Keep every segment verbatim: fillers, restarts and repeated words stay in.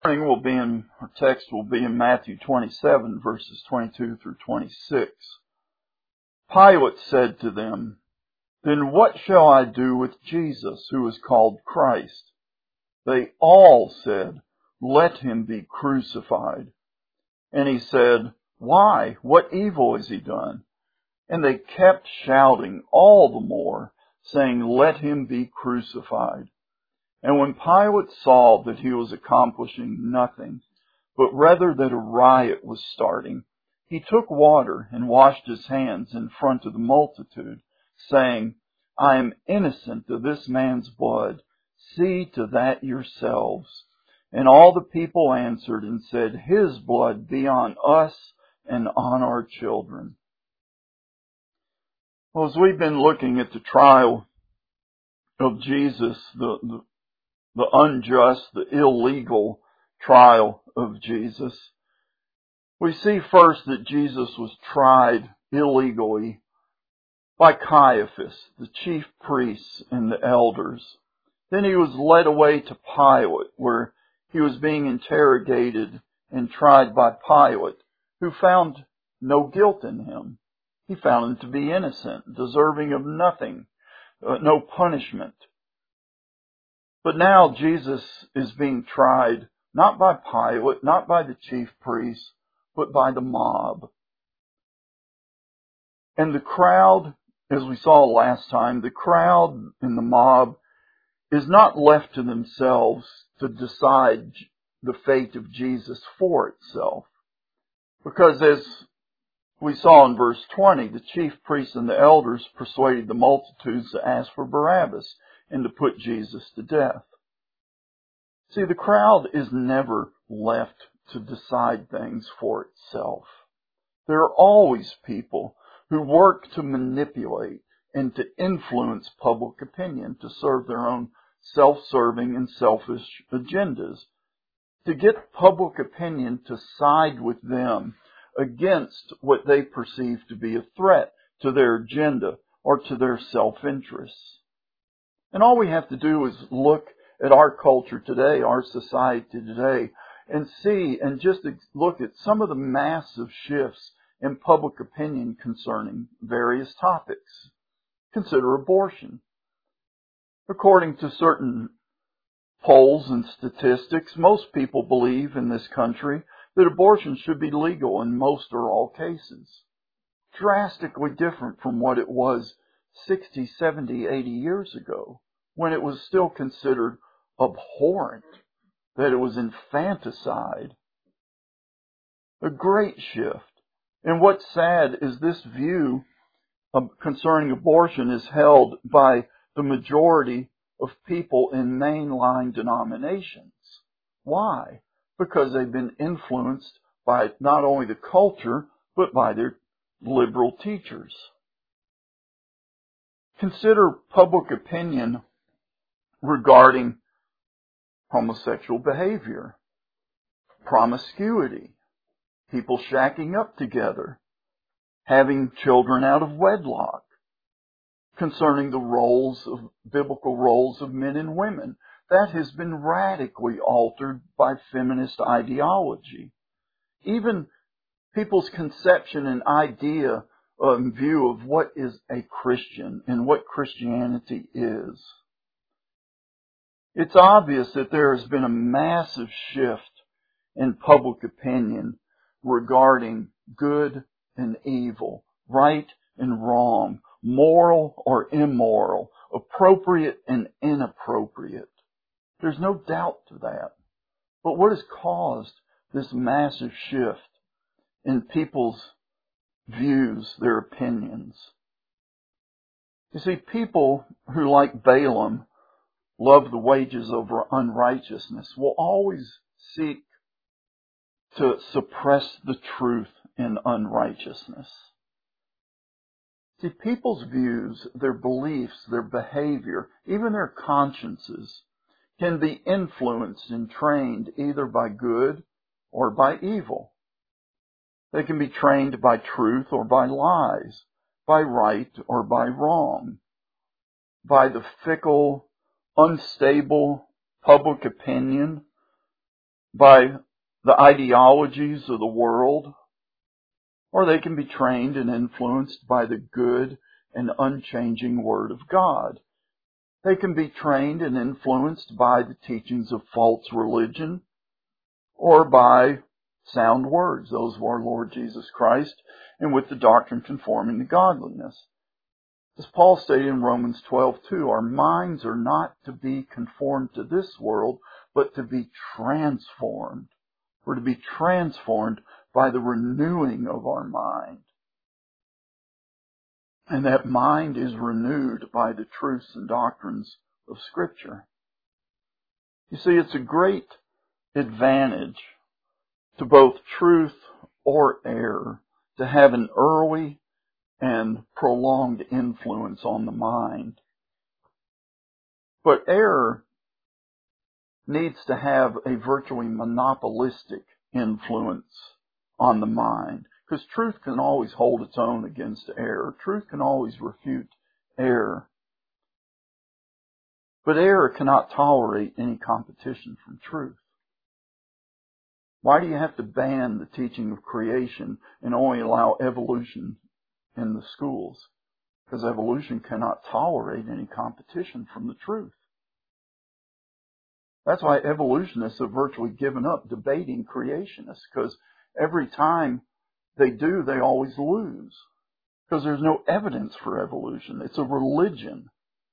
morning will be in, our text will be in Matthew twenty-seven, verses twenty-two through twenty-six. Pilate said to them, "Then what shall I do with Jesus, who is called Christ?" They all said, "Let him be crucified." And he said, "Why? What evil has he done?" And they kept shouting all the more, saying, "Let him be crucified." And when Pilate saw that he was accomplishing nothing, but rather that a riot was starting, he took water and washed his hands in front of the multitude, saying, "I am innocent of this man's blood. See to that yourselves." And all the people answered and said, "His blood be on us and on our children." Well, as we've been looking at the trial of Jesus, the, the the unjust, the illegal trial of Jesus, we see first that Jesus was tried illegally by Caiaphas, the chief priests and the elders. Then he was led away to Pilate, where he was being interrogated and tried by Pilate, who found no guilt in him. He found him to be innocent, deserving of nothing, uh, no punishment. But now Jesus is being tried not by Pilate, not by the chief priests, but by the mob. And the crowd, as we saw last time, the crowd and the mob is not left to themselves to decide the fate of Jesus for itself. Because as we saw in verse twenty, the chief priests and the elders persuaded the multitudes to ask for Barabbas and to put Jesus to death. See, the crowd is never left to decide things for itself. There are always people who work to manipulate and to influence public opinion to serve their own self-serving and selfish agendas, to get public opinion to side with them against what they perceive to be a threat to their agenda or to their self-interests. And all we have to do is look at our culture today, our society today, and see and just look at some of the massive shifts in public opinion concerning various topics. Consider abortion. According to certain polls and statistics, most people believe in this country that abortion should be legal in most or all cases. Drastically different from what it was sixty, seventy, eighty years ago, when it was still considered abhorrent, that it was infanticide. A great shift. And what's sad is this view of concerning abortion is held by the majority of people in mainline denominations. Why? Because they've been influenced by not only the culture, but by their liberal teachers. Consider public opinion regarding homosexual behavior, promiscuity, people shacking up together, having children out of wedlock, concerning the roles of biblical roles of men and women. That has been radically altered by feminist ideology. Even people's conception and idea and view of what is a Christian and what Christianity is. It's obvious that there has been a massive shift in public opinion regarding good and evil, right and wrong, moral or immoral, appropriate and inappropriate. There's no doubt to that. But what has caused this massive shift in people's views, their opinions? You see, people who, like Balaam, love the wages of unrighteousness will always seek to suppress the truth in unrighteousness. See, people's views, their beliefs, their behavior, even their consciences can be influenced and trained either by good or by evil. They can be trained by truth or by lies, by right or by wrong, by the fickle, unstable public opinion by the ideologies of the world, or they can be trained and influenced by the good and unchanging Word of God. They can be trained and influenced by the teachings of false religion, or by sound words, those of our Lord Jesus Christ, and with the doctrine conforming to godliness. As Paul stated in Romans twelve two, our minds are not to be conformed to this world, but to be transformed. We're to be transformed by the renewing of our mind. And that mind is renewed by the truths and doctrines of Scripture. You see, it's a great advantage to both truth or error to have an early and prolonged influence on the mind. But error needs to have a virtually monopolistic influence on the mind, because truth can always hold its own against error. Truth can always refute error. But error cannot tolerate any competition from truth. Why do you have to ban the teaching of creation and only allow evolution in the schools? Because evolution cannot tolerate any competition from the truth. That's why evolutionists have virtually given up debating creationists, because every time they do, they always lose. Because there's no evidence for evolution. It's a religion.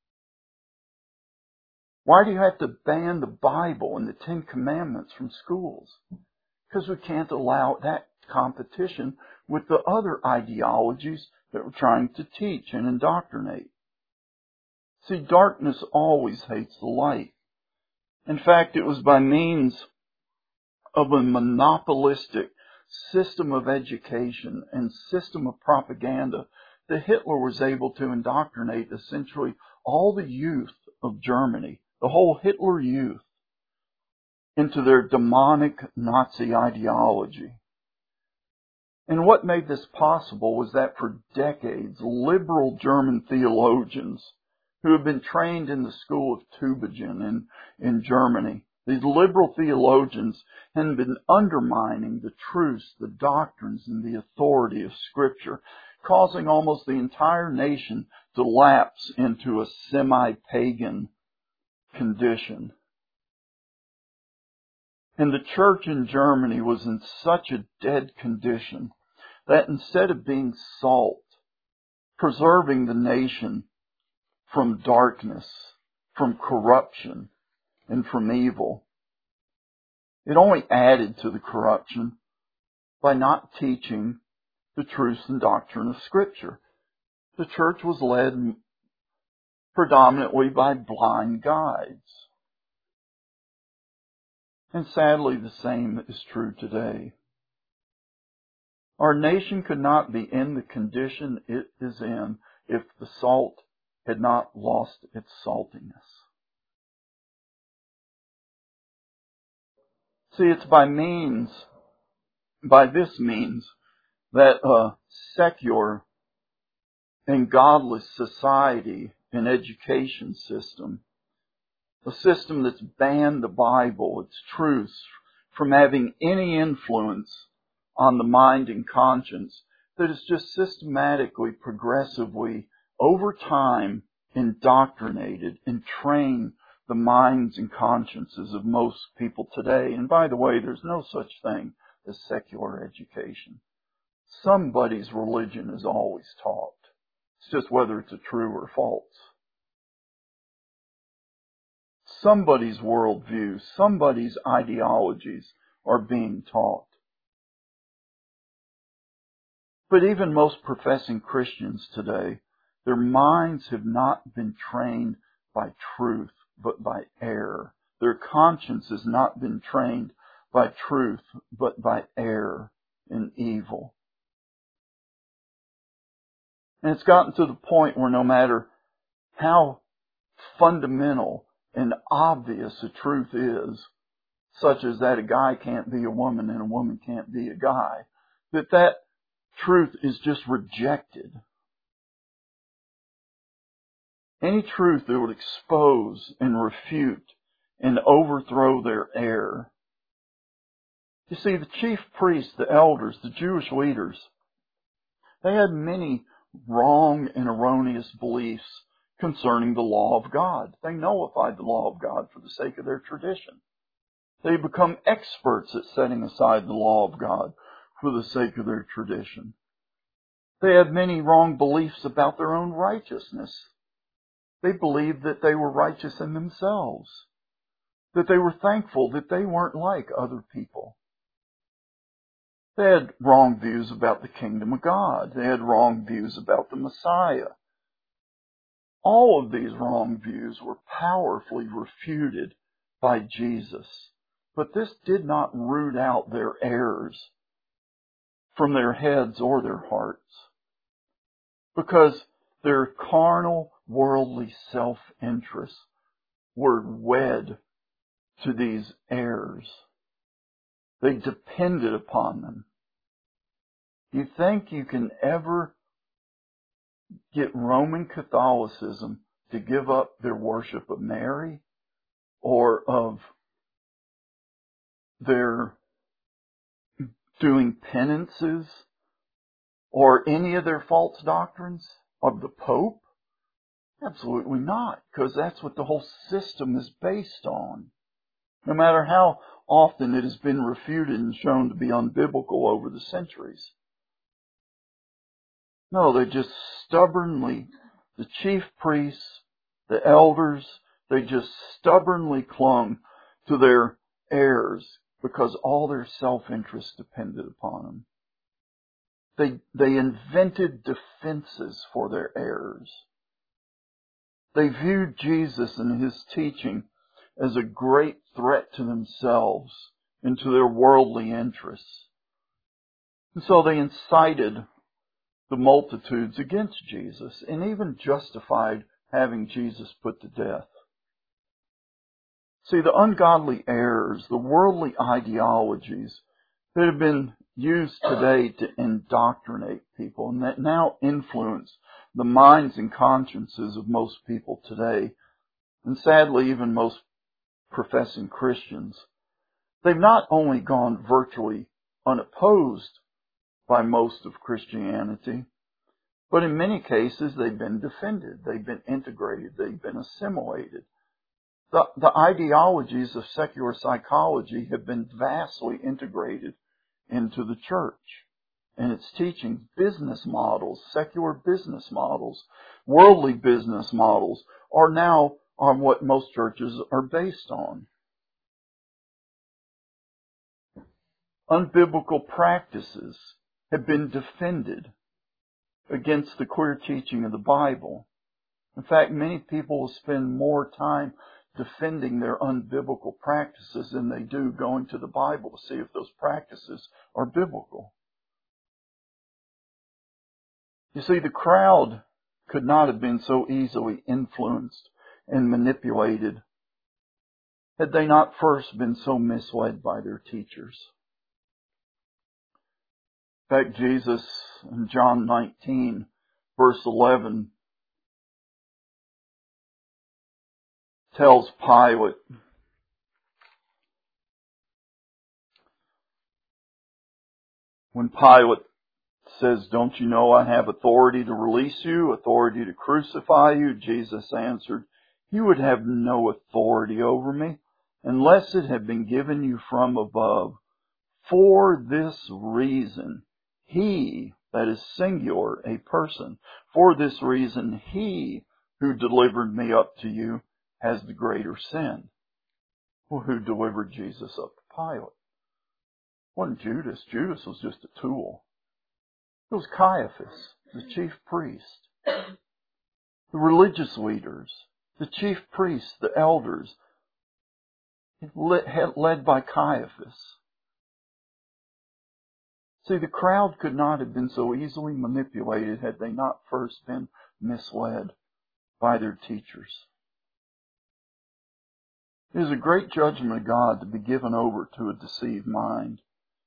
Why do you have to ban the Bible and the Ten Commandments from schools? Because we can't allow that competition with the other ideologies that we're trying to teach and indoctrinate. See, darkness always hates the light. In fact, it was by means of a monopolistic system of education and system of propaganda that Hitler was able to indoctrinate essentially all the youth of Germany, the whole Hitler youth, into their demonic Nazi ideology. And what made this possible was that for decades, liberal German theologians who had been trained in the school of Tübingen in, in Germany, these liberal theologians had been undermining the truths, the doctrines, and the authority of Scripture, causing almost the entire nation to lapse into a semi-pagan condition. And the church in Germany was in such a dead condition that instead of being salt, preserving the nation from darkness, from corruption, and from evil, it only added to the corruption by not teaching the truths and doctrine of Scripture. The church was led predominantly by blind guides. And sadly, the same is true today. Our nation could not be in the condition it is in if the salt had not lost its saltiness. See, it's by means, by this means, that a secular and godless society and education system, a system that's banned the Bible, its truths, from having any influence on the mind and conscience, that is just systematically, progressively, over time, indoctrinated and trained the minds and consciences of most people today. And by the way, there's no such thing as secular education. Somebody's religion is always taught. It's just whether it's a true or false. Somebody's worldview, somebody's ideologies are being taught. But even most professing Christians today, their minds have not been trained by truth, but by error. Their conscience has not been trained by truth, but by error and evil. And it's gotten to the point where no matter how fundamental and obvious a truth is, such as that a guy can't be a woman and a woman can't be a guy, that that truth is just rejected. Any truth that would expose and refute and overthrow their error You see, the chief priests, the elders, the Jewish leaders, they had many wrong and erroneous beliefs concerning the law of God. They nullified the law of God for the sake of their tradition. They become experts at setting aside the law of God for the sake of their tradition. They had many wrong beliefs about their own righteousness. They believed that they were righteous in themselves, that they were thankful that they weren't like other people. They had wrong views about the kingdom of God. They had wrong views about the Messiah. All of these wrong views were powerfully refuted by Jesus. But this did not root out their errors from their heads or their hearts, because their carnal, worldly self-interests were wed to these errors. They depended upon them. You think you can ever get Roman Catholicism to give up their worship of Mary or of their doing penances or any of their false doctrines of the Pope? Absolutely not, because that's what the whole system is based on. No matter how often it has been refuted and shown to be unbiblical over the centuries. No, they just stubbornly, the chief priests, the elders, they just stubbornly clung to their errors because all their self-interest depended upon them. They, they invented defenses for their errors. They viewed Jesus and his teaching as a great threat to themselves and to their worldly interests. And so they incited the multitudes against Jesus and even justified having Jesus put to death. See, the ungodly errors, the worldly ideologies that have been used today to indoctrinate people and that now influence the minds and consciences of most people today, and sadly even most professing Christians, they've not only gone virtually unopposed by most of Christianity, but in many cases they've been defended, they've been integrated, they've been assimilated. The, the ideologies of secular psychology have been vastly integrated into the church and its teaching. Business models, secular business models, worldly business models are now on what most churches are based on. Unbiblical practices have been defended against the clear teaching of the Bible. In fact, many people will spend more time defending their unbiblical practices than they do going to the Bible to see if those practices are biblical. You see, the crowd could not have been so easily influenced and manipulated had they not first been so misled by their teachers. In fact, Jesus in John nineteen, verse eleven, tells Pilate, when Pilate says, "Don't you know I have authority to release you, authority to crucify you?" Jesus answered, "You would have no authority over me unless it had been given you from above. For this reason, he," that is singular, a person, "for this reason, he who delivered me up to you has the greater sin." Well, who delivered Jesus up to Pilate? It wasn't Judas. Judas was just a tool. It was Caiaphas, the chief priest, the religious leaders, the chief priests, the elders, led by Caiaphas. See, the crowd could not have been so easily manipulated had they not first been misled by their teachers. It is a great judgment of God to be given over to a deceived mind.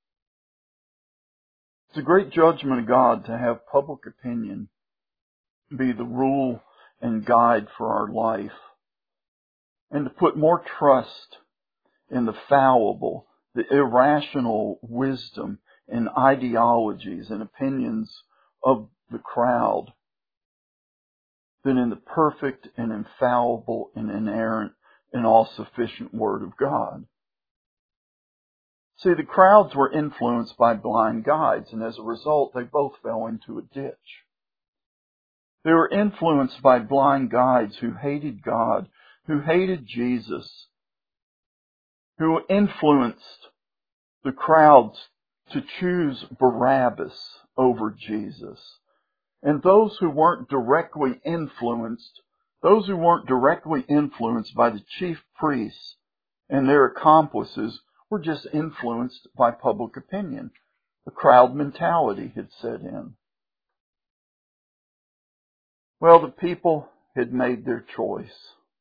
It's a great judgment of God to have public opinion be the rule and guide for our life, and to put more trust in the fallible the irrational wisdom and ideologies and opinions of the crowd than in the perfect and infallible and inerrant and all-sufficient Word of God. See, the crowds were influenced by blind guides, and as a result, they both fell into a ditch. They were influenced by blind guides who hated God, who hated Jesus, who influenced the crowds to choose Barabbas over Jesus. And those who weren't directly influenced, those who weren't directly influenced by the chief priests and their accomplices were just influenced by public opinion. The crowd mentality had set in. Well, the people had made their choice.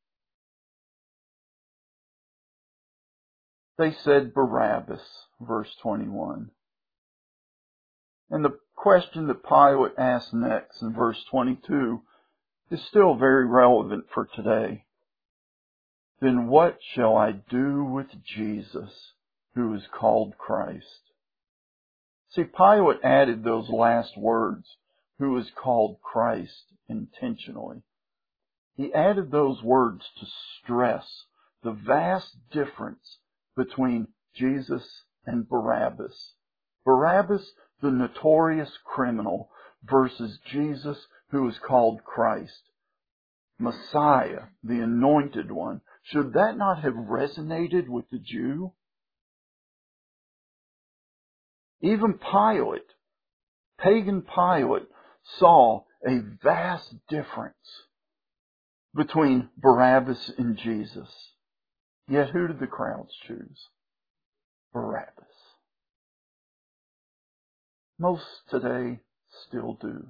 They said Barabbas, verse twenty-one. And the question that Pilate asked next in verse twenty-two is still very relevant for today. Then what shall I do with Jesus, who is called Christ? See, Pilate added those last words, who is called Christ, intentionally. He added those words to stress the vast difference between Jesus and Barabbas. Barabbas, the notorious criminal, versus Jesus, who is called Christ, Messiah, the anointed one. Should that not have resonated with the Jew? Even Pilate, pagan Pilate, saw a vast difference between Barabbas and Jesus. Yet who did the crowds choose? Barabbas. Most today still do.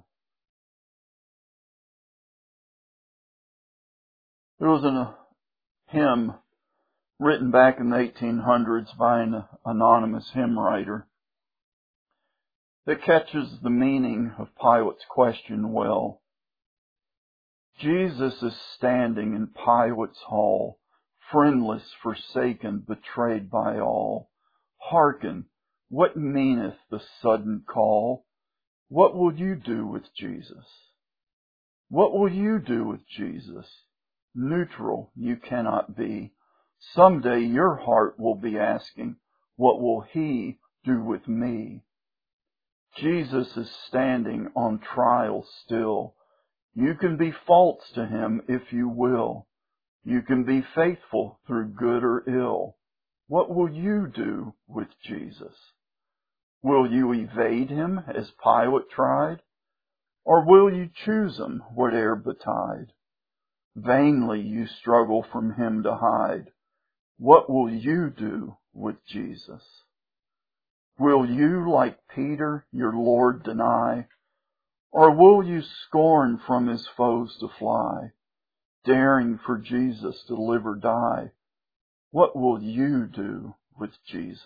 There was a hymn written back in the eighteen hundreds by an anonymous hymn writer that catches the meaning of Pilate's question well. Jesus is standing in Pilate's hall, friendless, forsaken, betrayed by all. Hearken, what meaneth the sudden call? What will you do with Jesus? What will you do with Jesus? Neutral you cannot be. Someday your heart will be asking, what will he do with me? Jesus is standing on trial still. You can be false to him if you will. You can be faithful through good or ill. What will you do with Jesus? Will you evade him as Pilate tried? Or will you choose him whate'er betide? Vainly you struggle from him to hide. What will you do with Jesus? Will you, like Peter, your Lord deny? Or will you scorn from his foes to fly, daring for Jesus to live or die? What will you do with Jesus?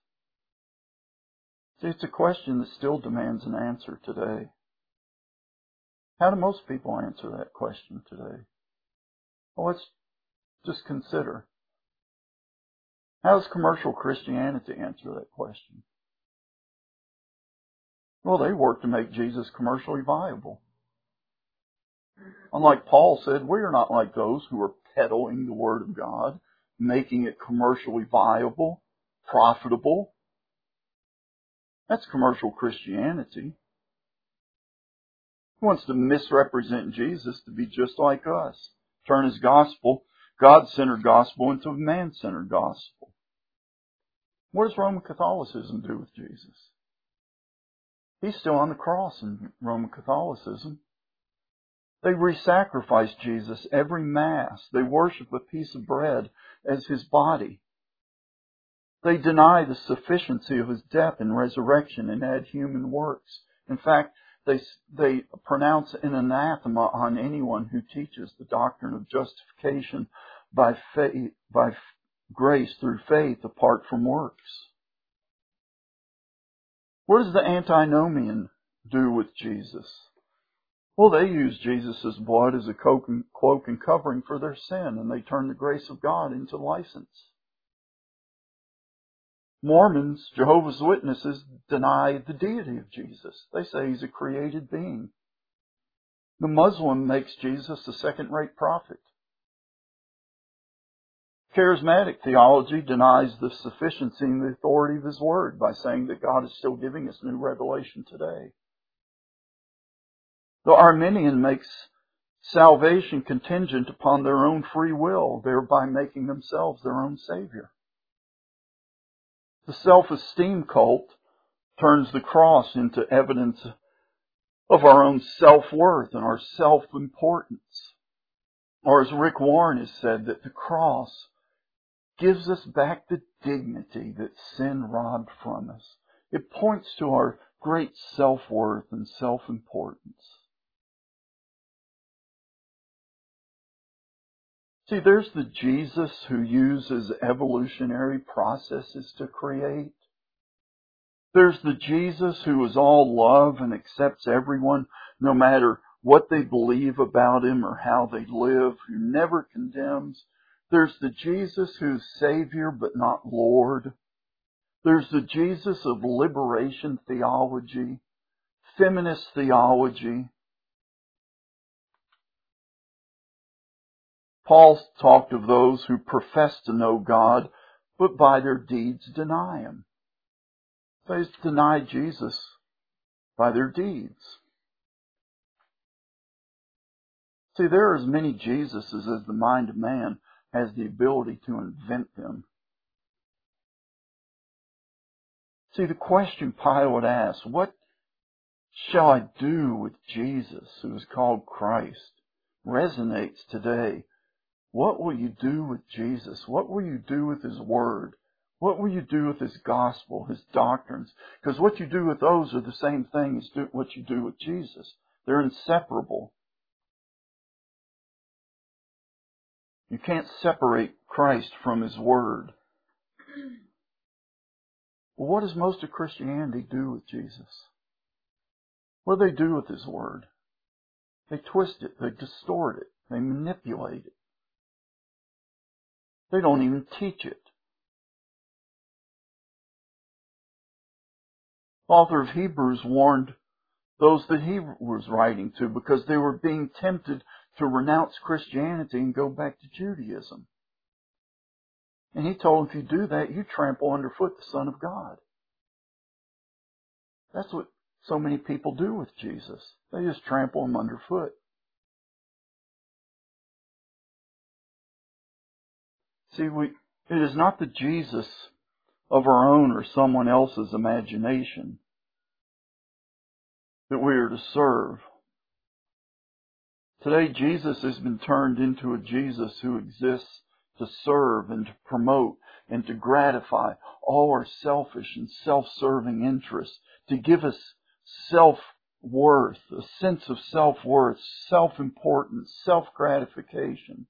See, it's a question that still demands an answer today. How do most people answer that question today? Well, let's just consider. How does commercial Christianity answer that question? Well, they work to make Jesus commercially viable. Unlike Paul said, we are not like those who are peddling the Word of God, making it commercially viable, profitable. That's commercial Christianity. He wants to misrepresent Jesus to be just like us. Turn his gospel, God-centered gospel, into a man-centered gospel. What does Roman Catholicism do with Jesus? He's still on the cross in Roman Catholicism. They re-sacrifice Jesus every Mass. They worship a piece of bread as his body. They deny the sufficiency of his death and resurrection and add human works. In fact, they, they pronounce an anathema on anyone who teaches the doctrine of justification by faith, by grace through faith apart from works. What does the antinomian do with Jesus? Well, they use Jesus' blood as a cloak and covering for their sin, and they turn the grace of God into license. Mormons, Jehovah's Witnesses, deny the deity of Jesus. They say he's a created being. The Muslim makes Jesus a second-rate prophet. Charismatic theology denies the sufficiency and the authority of His Word by saying that God is still giving us new revelation today. The Arminian makes salvation contingent upon their own free will, thereby making themselves their own Savior. The self-esteem cult turns the cross into evidence of our own self-worth and our self-importance. Or as Rick Warren has said, that the cross gives us back the dignity that sin robbed from us. It points to our great self-worth and self-importance. See, there's the Jesus who uses evolutionary processes to create. There's the Jesus who is all love and accepts everyone, no matter what they believe about Him or how they live, who never condemns. There's the Jesus who's Savior but not Lord. There's the Jesus of liberation theology, feminist theology. Paul talked of those who profess to know God, but by their deeds deny Him. They deny Jesus by their deeds. See, there are as many Jesuses as the mind of man has the ability to invent them. See, the question Pilate asked, what shall I do with Jesus, who is called Christ, resonates today. What will you do with Jesus? What will you do with His Word? What will you do with His gospel, His doctrines? Because what you do with those are the same thing as do, what you do with Jesus. They're inseparable. You can't separate Christ from His Word. Well, what does most of Christianity do with Jesus? What do they do with His Word? They twist it, they distort it, they manipulate it. They don't even teach it. The author of Hebrews warned those that he was writing to because they were being tempted to renounce Christianity and go back to Judaism. And he told them, if you do that, you trample underfoot the Son of God. That's what so many people do with Jesus. They just trample Him underfoot. See, we, it is not the Jesus of our own or someone else's imagination that we are to serve. Today, Jesus has been turned into a Jesus who exists to serve and to promote and to gratify all our selfish and self-serving interests, to give us self-worth, a sense of self-worth, self-importance, self-gratification.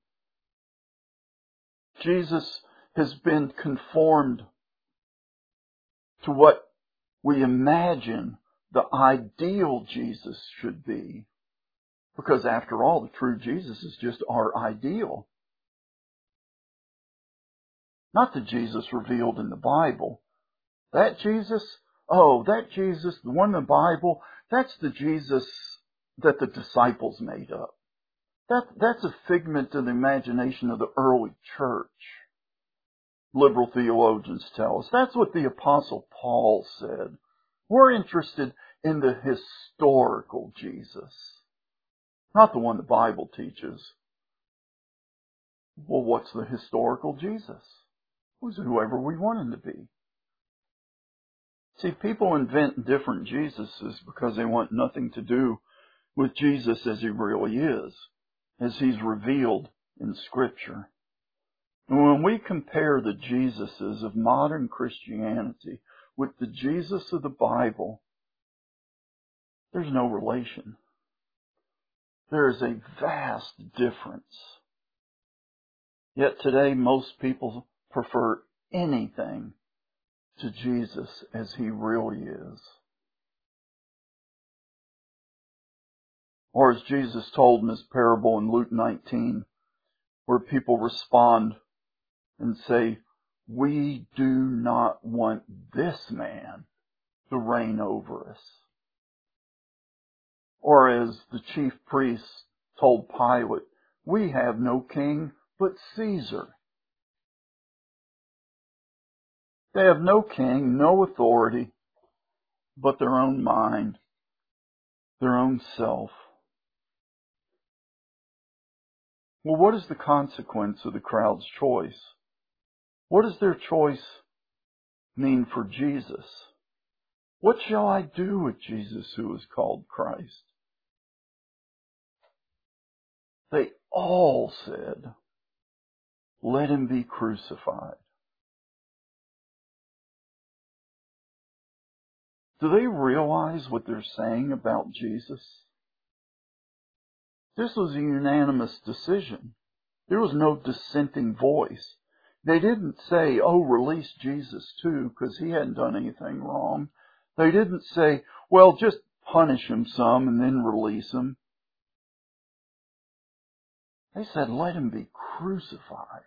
Jesus has been conformed to what we imagine the ideal Jesus should be. Because after all, the true Jesus is just our ideal. Not the Jesus revealed in the Bible. That Jesus, oh, that Jesus, the one in the Bible, that's the Jesus that the disciples made up. That, that's a figment of the imagination of the early church. Liberal theologians tell us. That's what the Apostle Paul said. We're interested in the historical Jesus, not the one the Bible teaches. Well, what's the historical Jesus? Who's whoever we want Him to be. See, people invent different Jesuses because they want nothing to do with Jesus as He really is, as He's revealed in Scripture. And when we compare the Jesuses of modern Christianity with the Jesus of the Bible, there's no relation. There is a vast difference. Yet today most people prefer anything to Jesus as He really is. Or as Jesus told in His parable in Luke nineteen, where people respond and say, we do not want this man to reign over us. Or as the chief priests told Pilate, we have no king but Caesar. They have no king, no authority, but their own mind, their own self. Well, what is the consequence of the crowd's choice? What does their choice mean for Jesus? What shall I do with Jesus who is called Christ? They all said, let him be crucified. Do they realize what they're saying about Jesus? This was a unanimous decision. There was no dissenting voice. They didn't say, oh, release Jesus too, because he hadn't done anything wrong. They didn't say, well, just punish him some and then release him. They said, let him be crucified.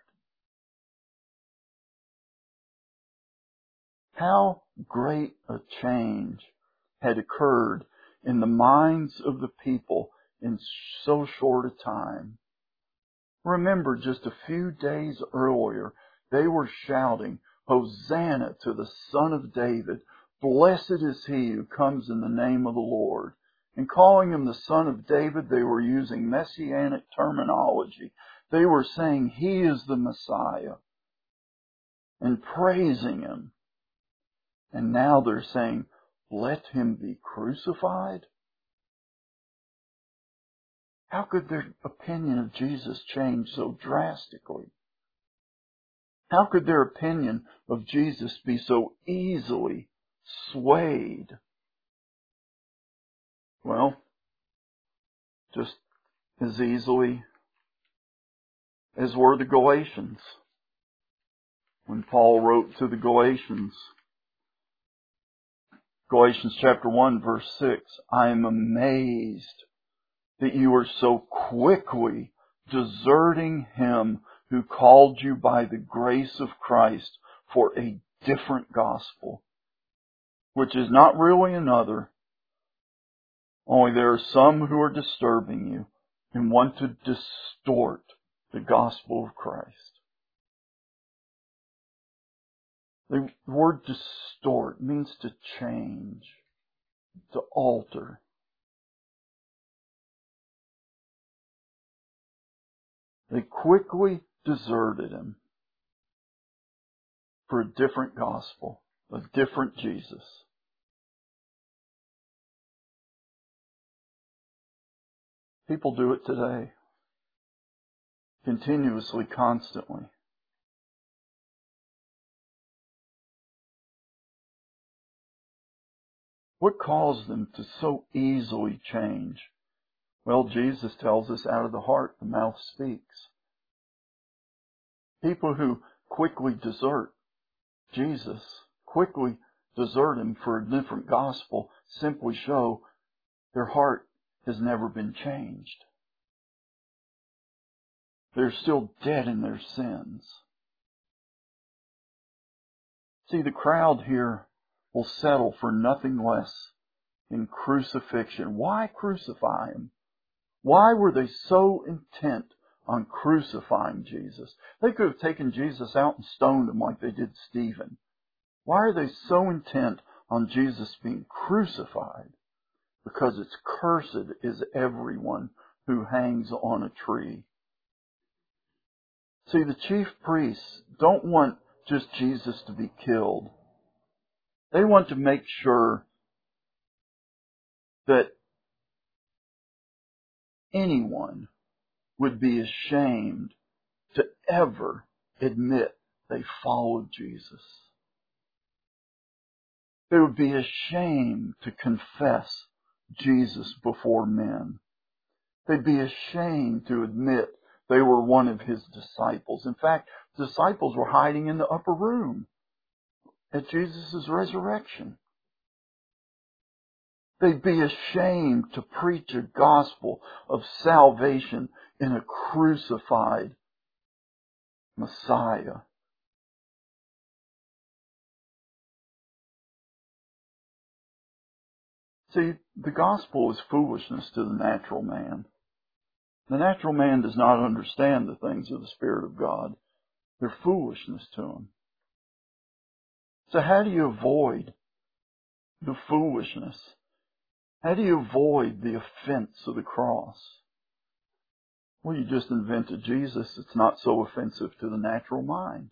How great a change had occurred in the minds of the people in so short a time. Remember, just a few days earlier, they were shouting, Hosanna to the Son of David. Blessed is he who comes in the name of the Lord. And calling him the Son of David, they were using messianic terminology. They were saying he is the Messiah and praising him. And now they're saying, let him be crucified? How could their opinion of Jesus change so drastically? How could their opinion of Jesus be so easily swayed? Well, just as easily as were the Galatians. When Paul wrote to the Galatians, Galatians chapter one, verse six, I am amazed that you are so quickly deserting him who called you by the grace of Christ for a different gospel, which is not really another, only there are some who are disturbing you and want to distort the gospel of Christ. The word distort means to change, to alter. They quickly deserted him for a different gospel, a different Jesus. People do it today, continuously, constantly. What caused them to so easily change? Well, Jesus tells us out of the heart the mouth speaks. People who quickly desert Jesus, quickly desert him for a different gospel, simply show their heart has never been changed. They're still dead in their sins. See, the crowd here will settle for nothing less than crucifixion. Why crucify him? Why were they so intent on crucifying Jesus? They could have taken Jesus out and stoned him like they did Stephen. Why are they so intent on Jesus being crucified? Because it's cursed is everyone who hangs on a tree. See, the chief priests don't want just Jesus to be killed. They want to make sure that anyone would be ashamed to ever admit they followed Jesus. They would be ashamed to confess Jesus before men. They'd be ashamed to admit they were one of his disciples. In fact, the disciples were hiding in the upper room at Jesus' resurrection. They'd be ashamed to preach a gospel of salvation in a crucified Messiah. See, the gospel is foolishness to the natural man. The natural man does not understand the things of the Spirit of God. They're foolishness to him. So how do you avoid the foolishness? How do you avoid the offense of the cross? Well, you just invented Jesus. It's not so offensive to the natural mind.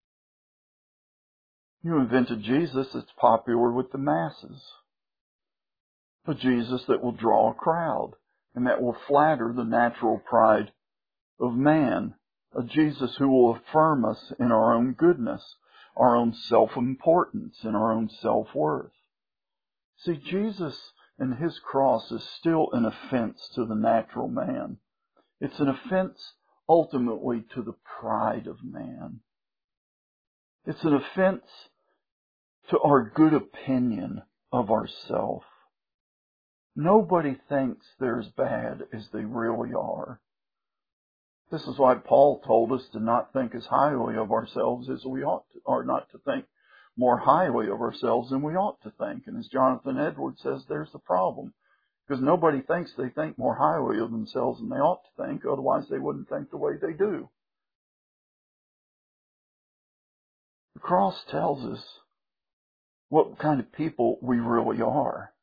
You invented Jesus that's popular with the masses. A Jesus that will draw a crowd and that will flatter the natural pride of man. A Jesus who will affirm us in our own goodness, our own self-importance, and our own self-worth. See, Jesus and His cross is still an offense to the natural man. It's an offense ultimately to the pride of man. It's an offense to our good opinion of ourselves. Nobody thinks they're as bad as they really are. This is why Paul told us to not think as highly of ourselves as we ought to, or not to think more highly of ourselves than we ought to think. And as Jonathan Edwards says, there's the problem. Because nobody thinks they think more highly of themselves than they ought to think, otherwise they wouldn't think the way they do. The cross tells us what kind of people we really are.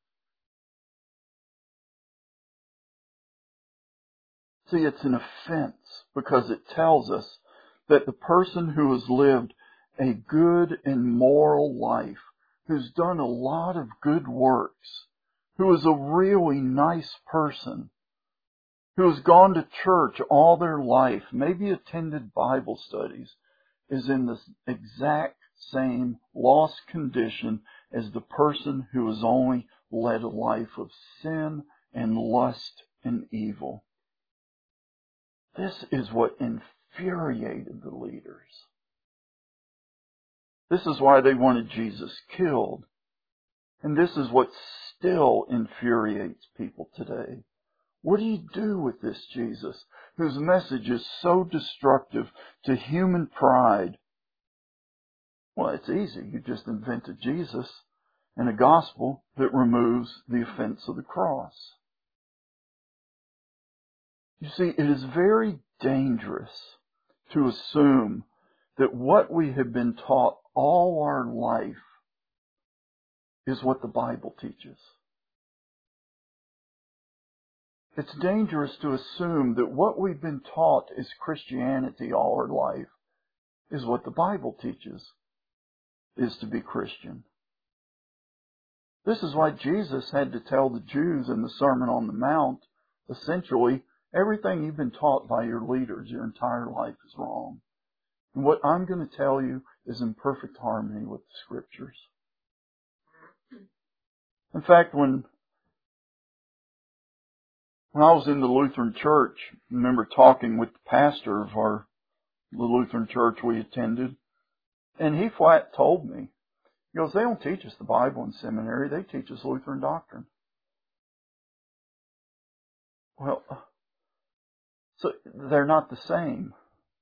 See, it's an offense because it tells us that the person who has lived a good and moral life, who's done a lot of good works, who is a really nice person, who has gone to church all their life, maybe attended Bible studies, is in the exact same lost condition as the person who has only led a life of sin and lust and evil. This is what infuriated the leaders. This is why they wanted Jesus killed. And this is what still infuriates people today. What do you do with this Jesus, whose message is so destructive to human pride? Well, it's easy. You just invented Jesus and a gospel that removes the offense of the cross. You see, it is very dangerous to assume that what we have been taught all our life is what the Bible teaches. It's dangerous to assume that what we've been taught is Christianity all our life is what the Bible teaches is to be Christian. This is why Jesus had to tell the Jews in the Sermon on the Mount, essentially, everything you've been taught by your leaders your entire life is wrong. And what I'm going to tell you is in perfect harmony with the Scriptures. In fact, when when I was in the Lutheran Church, I remember talking with the pastor of our the Lutheran church we attended, and he flat told me, he goes, they don't teach us the Bible in seminary, they teach us Lutheran doctrine. Well, so they're not the same.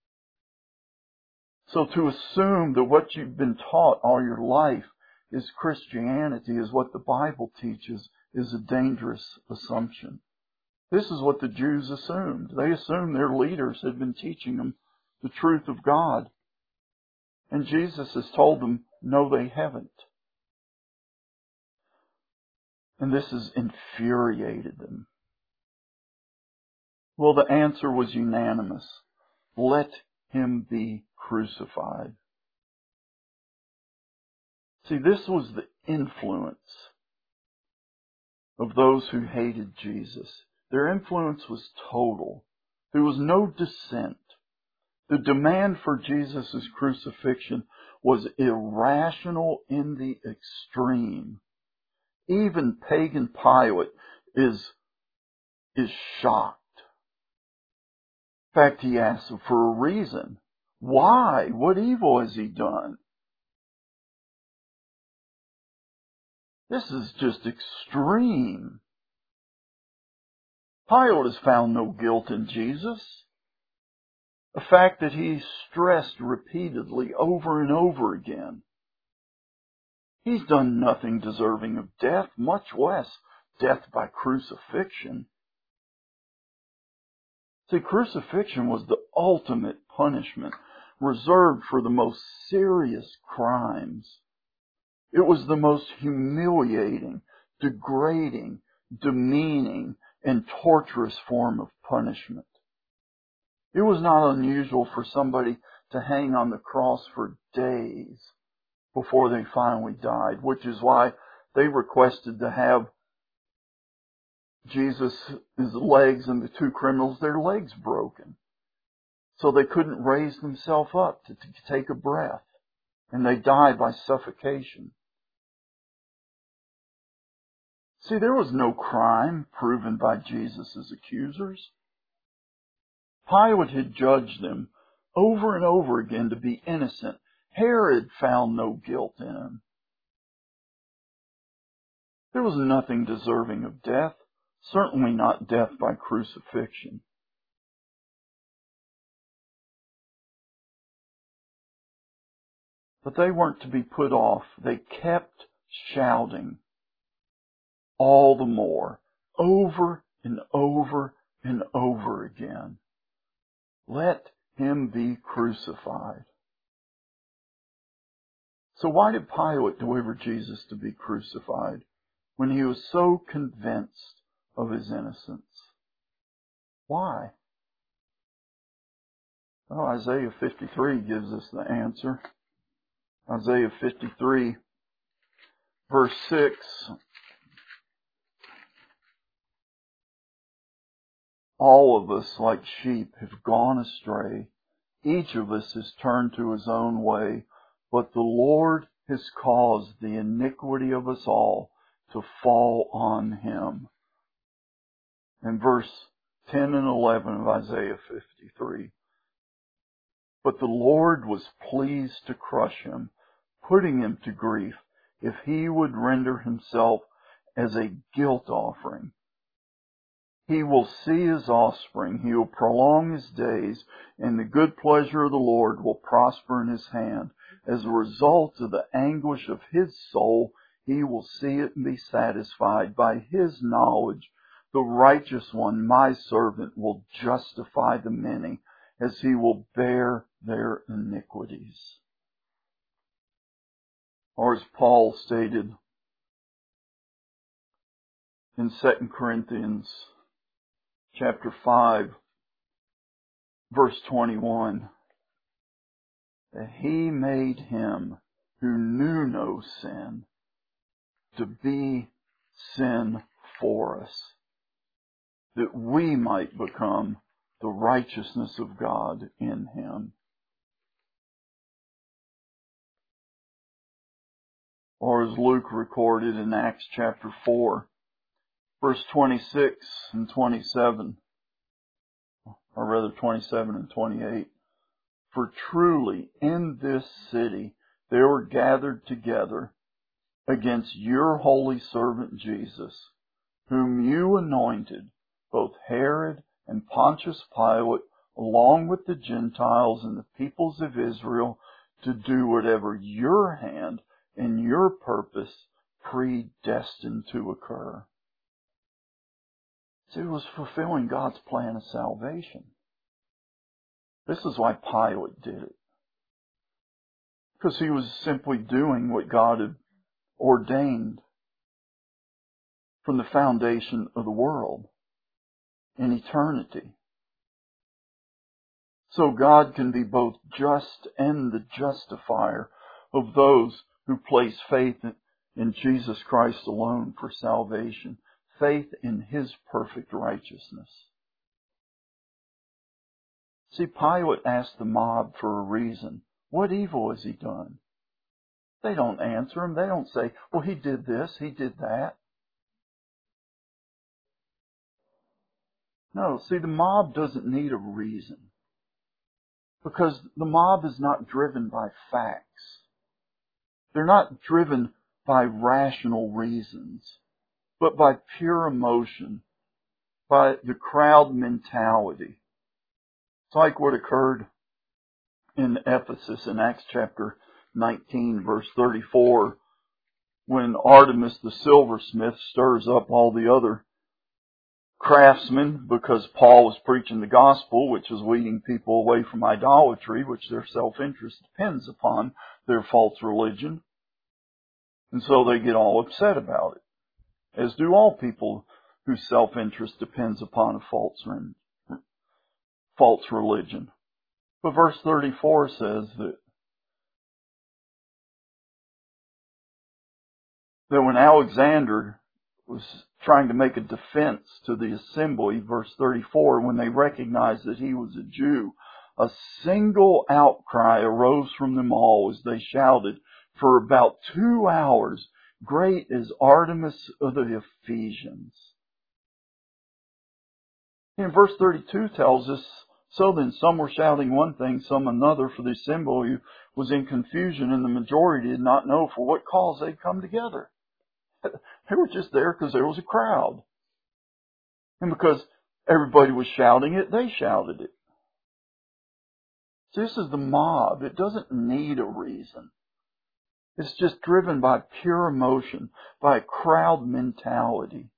So to assume that what you've been taught all your life is Christianity, is what the Bible teaches, is a dangerous assumption. This is what the Jews assumed. They assumed their leaders had been teaching them the truth of God. And Jesus has told them, no, they haven't. And this has infuriated them. Well, the answer was unanimous. Let Him be crucified. See, this was the influence of those who hated Jesus. Their influence was total. There was no dissent. The demand for Jesus' crucifixion was irrational in the extreme. Even pagan Pilate is, is shocked. In fact, he asks for a reason. Why? What evil has he done? This is just extreme. Pilate has found no guilt in Jesus. A fact that he stressed repeatedly over and over again. He's done nothing deserving of death, much less death by crucifixion. See, crucifixion was the ultimate punishment reserved for the most serious crimes. It was the most humiliating, degrading, demeaning, and torturous form of punishment. It was not unusual for somebody to hang on the cross for days before they finally died, which is why they requested to have Jesus' legs and the two criminals, their legs broken, so they couldn't raise themselves up to, to take a breath, and they died by suffocation. See, there was no crime proven by Jesus' accusers. Pilate had judged them over and over again to be innocent. Herod found no guilt in him. There was nothing deserving of death, certainly not death by crucifixion. But they weren't to be put off. They kept shouting all the more, over and over and over again. Let him be crucified. So why did Pilate deliver Jesus to be crucified when he was so convinced of his innocence? Why? Well, Isaiah fifty-three gives us the answer. Isaiah fifty-three, verse six. All of us, like sheep, have gone astray. Each of us has turned to his own way, but the Lord has caused the iniquity of us all to fall on him. In verse ten and eleven of Isaiah fifty-three. But the Lord was pleased to crush him, putting him to grief, if he would render himself as a guilt offering. He will see his offspring, he will prolong his days, and the good pleasure of the Lord will prosper in his hand. As a result of the anguish of his soul, he will see it and be satisfied. By his knowledge, the righteous one, my servant, will justify the many, as he will bear their iniquities. Or as Paul stated in Second Corinthians chapter five, verse twenty-one, that he made him who knew no sin to be sin for us, that we might become the righteousness of God in him. Or as Luke recorded in Acts chapter four, verse twenty-six and twenty-seven, or rather twenty-seven and twenty-eight. For truly in this city they were gathered together against your holy servant Jesus, whom you anointed, both Herod and Pontius Pilate, along with the Gentiles and the peoples of Israel, to do whatever your hand and your purpose predestined to occur. See, it was fulfilling God's plan of salvation. This is why Pilate did it. Because he was simply doing what God had ordained from the foundation of the world in eternity. So God can be both just and the justifier of those who place faith in Jesus Christ alone for salvation, faith in his perfect righteousness. See, Pilate asked the mob for a reason. What evil has he done? They don't answer him. They don't say, well, he did this, he did that. No, see, the mob doesn't need a reason. Because the mob is not driven by facts. They're not driven by rational reasons, but by pure emotion, by the crowd mentality. It's like what occurred in Ephesus in Acts chapter nineteen, verse thirty-four, when Artemis the silversmith stirs up all the other craftsmen because Paul was preaching the gospel, which is leading people away from idolatry, which their self-interest depends upon their false religion. And so they get all upset about it, as do all people whose self-interest depends upon a false, false religion. But verse thirty-four says that, that when Alexander was trying to make a defense to the assembly, verse thirty-four, when they recognized that he was a Jew, a single outcry arose from them all as they shouted for about two hours, "Great is Artemis of the Ephesians." And verse thirty-two tells us, so then some were shouting one thing, some another, for the assembly was in confusion, and the majority did not know for what cause they'd come together. They were just there because there was a crowd. And because everybody was shouting it, they shouted it. So this is the mob. It doesn't need a reason. It's just driven by pure emotion, by a crowd mentality.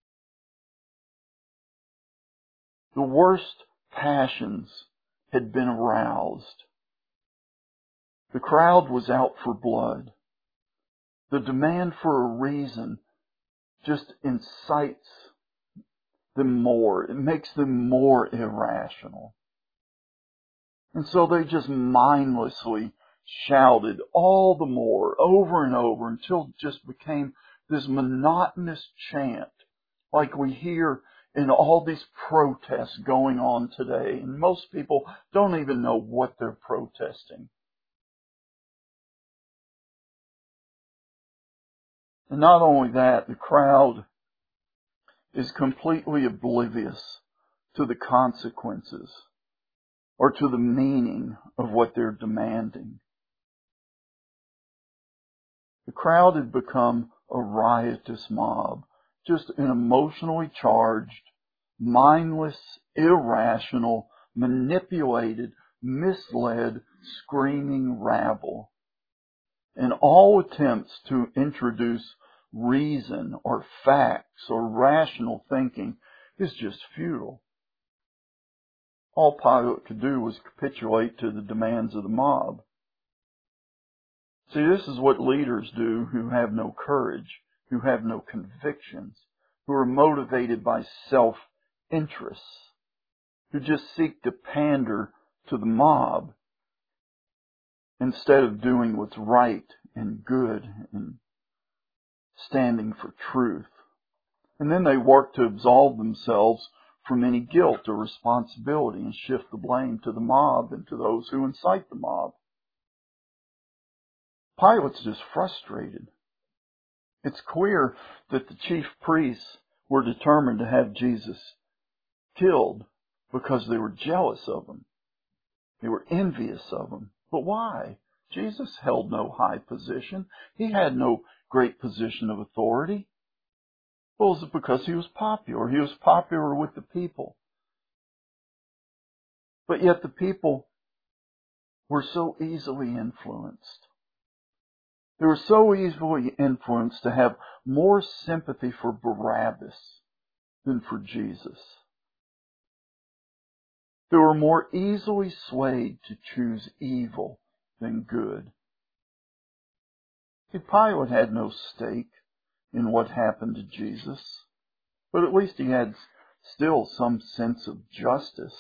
The worst passions had been aroused. The crowd was out for blood. The demand for a reason just incites them more. It makes them more irrational. And so they just mindlessly shouted all the more, over and over, until it just became this monotonous chant, like we hear in all these protests going on today. And most people don't even know what they're protesting. And not only that, the crowd is completely oblivious to the consequences or to the meaning of what they're demanding. The crowd had become a riotous mob, just an emotionally charged, mindless, irrational, manipulated, misled, screaming rabble. And all attempts to introduce reason or facts or rational thinking is just futile. All Pilate could do was capitulate to the demands of the mob. See, this is what leaders do who have no courage, who have no convictions, who are motivated by self-interests, who just seek to pander to the mob instead of doing what's right and good and standing for truth. And then they work to absolve themselves from any guilt or responsibility and shift the blame to the mob and to those who incite the mob. Pilate's just frustrated. It's clear that the chief priests were determined to have Jesus killed because they were jealous of him. They were envious of him. But why? Jesus held no high position. He had no great position of authority. Well, is it because he was popular? He was popular with the people. But yet the people were so easily influenced. They were so easily influenced to have more sympathy for Barabbas than for Jesus. They were more easily swayed to choose evil than good. See, Pilate had no stake in what happened to Jesus, but at least he had still some sense of justice.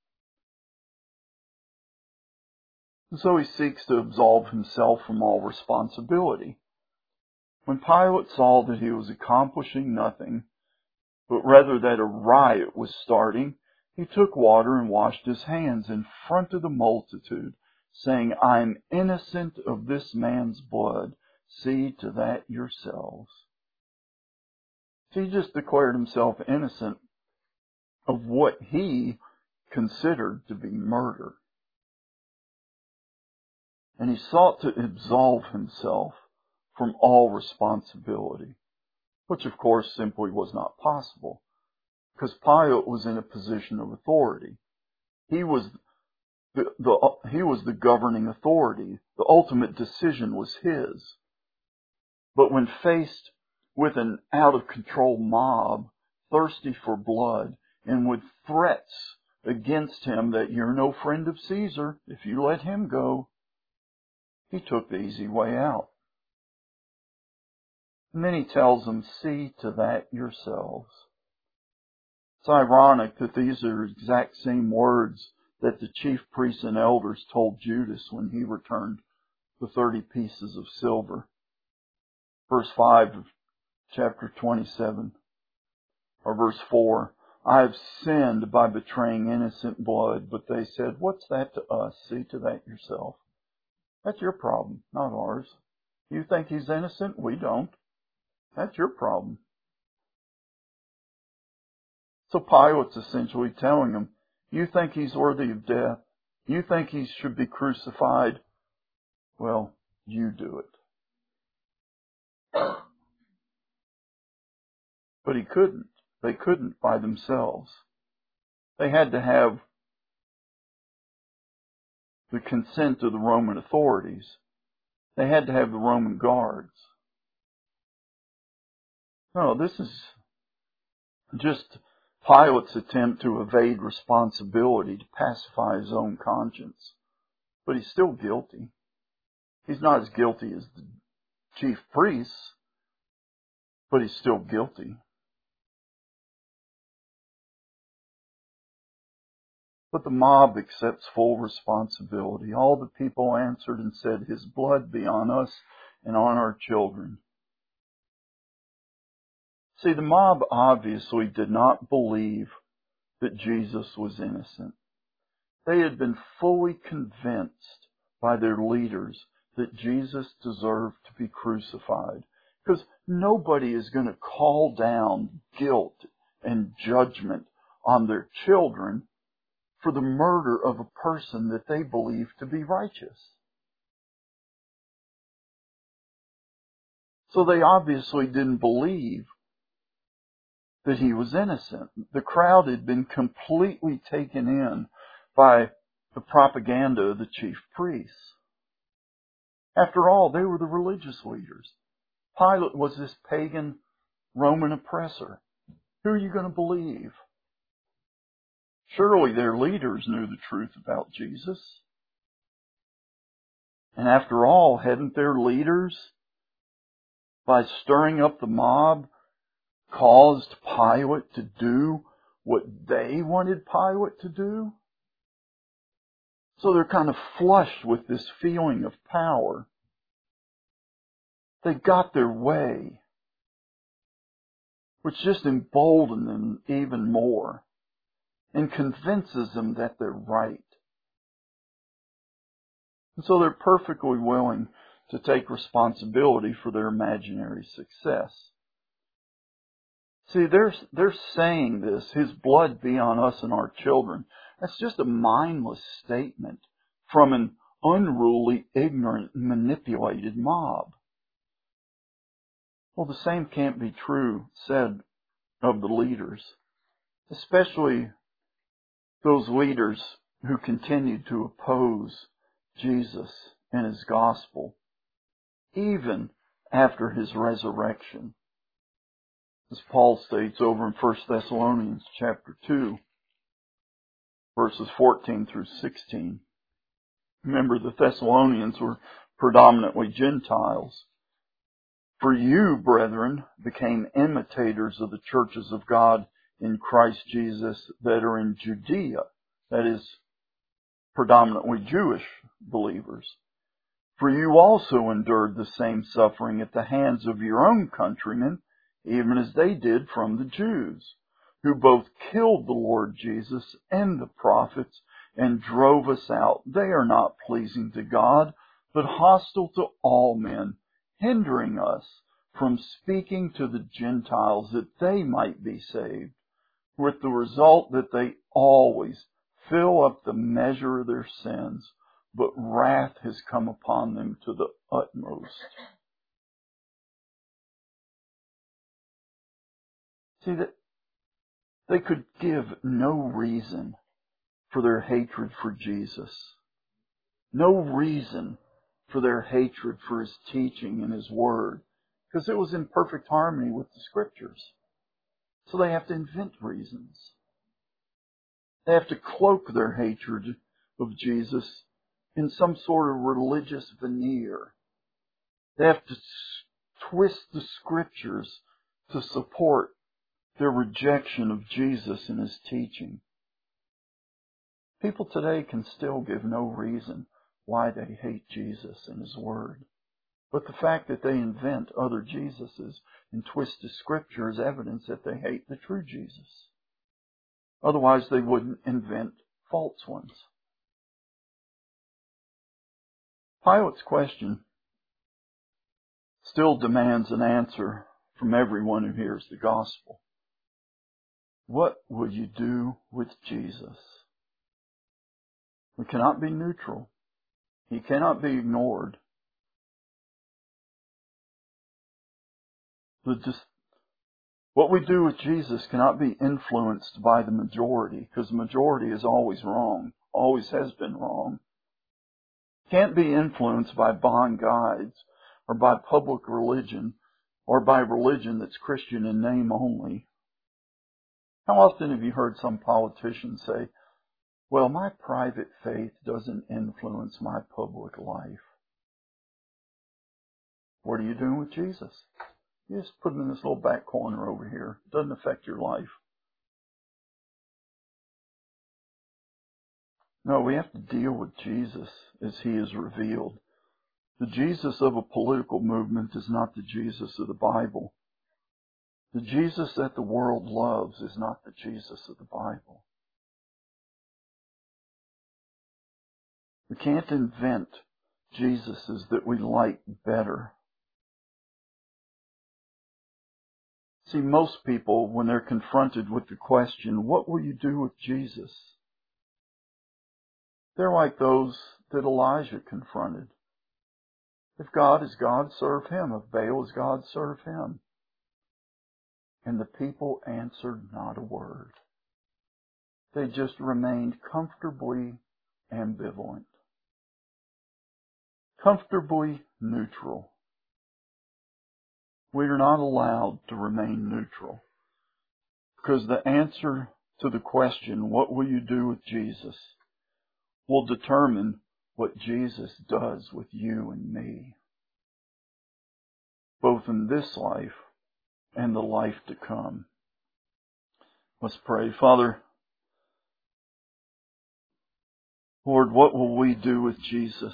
And so he seeks to absolve himself from all responsibility. When Pilate saw that he was accomplishing nothing, but rather that a riot was starting, he took water and washed his hands in front of the multitude, saying, "I am innocent of this man's blood. See to that yourselves." So he just declared himself innocent of what he considered to be murder. And he sought to absolve himself from all responsibility, which of course simply was not possible, because Pilate was in a position of authority. He was the, the, he was the governing authority. The ultimate decision was his. But when faced with an out-of-control mob, thirsty for blood, and with threats against him that you're no friend of Caesar if you let him go, he took the easy way out. And then he tells them, see to that yourselves. It's ironic that these are the exact same words that the chief priests and elders told Judas when he returned the thirty pieces of silver. Verse five of chapter twenty-seven, or verse four, I have sinned by betraying innocent blood, but they said, what's that to us? See to that yourself. That's your problem, not ours. You think he's innocent? We don't. That's your problem. So Pilate's essentially telling him, you think he's worthy of death? You think he should be crucified? Well, you do it. But he couldn't. They couldn't by themselves. They had to have the consent of the Roman authorities. They had to have the Roman guards. No, this is just Pilate's attempt to evade responsibility, to pacify his own conscience. But he's still guilty. He's not as guilty as the chief priests, but he's still guilty. But the mob accepts full responsibility. All the people answered and said, his blood be on us and on our children. See, the mob obviously did not believe that Jesus was innocent. They had been fully convinced by their leaders that Jesus deserved to be crucified. Because nobody is going to call down guilt and judgment on their children for the murder of a person that they believe to be righteous. So they obviously didn't believe that he was innocent. The crowd had been completely taken in by the propaganda of the chief priests. After all, they were the religious leaders. Pilate was this pagan Roman oppressor. Who are you going to believe? Surely their leaders knew the truth about Jesus. And after all, hadn't their leaders, by stirring up the mob, caused Pilate to do what they wanted Pilate to do? So they're kind of flushed with this feeling of power. They got their way, which just emboldens them even more and convinces them that they're right. And so they're perfectly willing to take responsibility for their imaginary success. See, they're, they're saying this, his blood be on us and our children. That's just a mindless statement from an unruly, ignorant, manipulated mob. Well, the same can't be true said of the leaders, especially those leaders who continued to oppose Jesus and his gospel, even after his resurrection. As Paul states over in First Thessalonians chapter two, verses fourteen through sixteen. Remember, the Thessalonians were predominantly Gentiles. For you, brethren, became imitators of the churches of God in Christ Jesus that are in Judea, that is, predominantly Jewish believers. For you also endured the same suffering at the hands of your own countrymen, even as they did from the Jews, who both killed the Lord Jesus and the prophets and drove us out. They are not pleasing to God, but hostile to all men, hindering us from speaking to the Gentiles that they might be saved, with the result that they always fill up the measure of their sins, but wrath has come upon them to the utmost. See, that they could give no reason for their hatred for Jesus. No reason for their hatred for his teaching and his word. because it was in perfect harmony with the Scriptures. So they have to invent reasons. They have to cloak their hatred of Jesus in some sort of religious veneer. They have to twist the Scriptures to support their rejection of Jesus and His teaching. People today can still give no reason why they hate Jesus and His Word. But the fact that they invent other Jesuses and twist the Scripture is evidence that they hate the true Jesus. Otherwise, they wouldn't invent false ones. Pilate's question still demands an answer from everyone who hears the gospel. What will you do with Jesus? We cannot be neutral. He cannot be ignored. The dis- what we do with Jesus cannot be influenced by the majority, because the majority is always wrong, always has been wrong. Can't be influenced by bond guides or by public religion or by religion that's Christian in name only. How often have you heard some politician say, well, my private faith doesn't influence my public life? What are you doing with Jesus? You just put him in this little back corner over here. It doesn't affect your life. No, we have to deal with Jesus as He is revealed. The Jesus of a political movement is not the Jesus of the Bible. The Jesus that the world loves is not the Jesus of the Bible. We can't invent Jesuses that we like better. See, most people, when they're confronted with the question, what will you do with Jesus? They're like those that Elijah confronted. If God is God, serve Him. If Baal is God, serve him. And the people answered not a word. They just remained comfortably ambivalent. Comfortably neutral. We are not allowed to remain neutral, because the answer to the question, what will you do with Jesus, will determine what Jesus does with you and me, both in this life and the life to come. Let's pray. Father, Lord, what will we do with Jesus?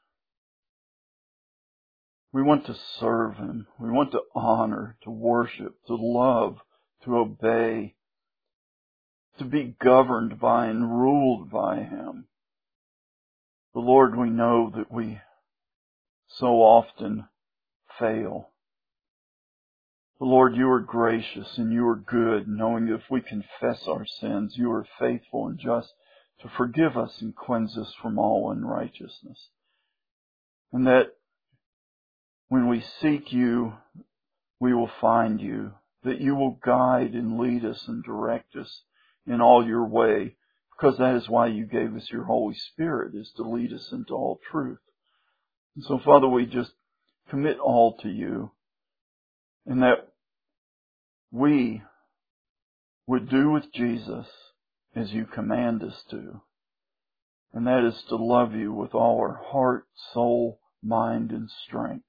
We want to serve Him. We want to honor, to worship, to love, to obey, to be governed by and ruled by Him. But Lord, we know that we so often fail. But Lord, You are gracious and You are good, knowing that if we confess our sins, You are faithful and just to forgive us and cleanse us from all unrighteousness. And that when we seek You, we will find You, that You will guide and lead us and direct us in all Your way, because that is why You gave us Your Holy Spirit, is to lead us into all truth. And so, Father, we just commit all to You, and that we would do with Jesus as You command us to, and that is to love You with all our heart, soul, mind, and strength.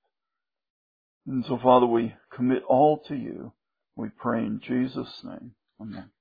And so, Father, we commit all to You. We pray in Jesus' name. Amen.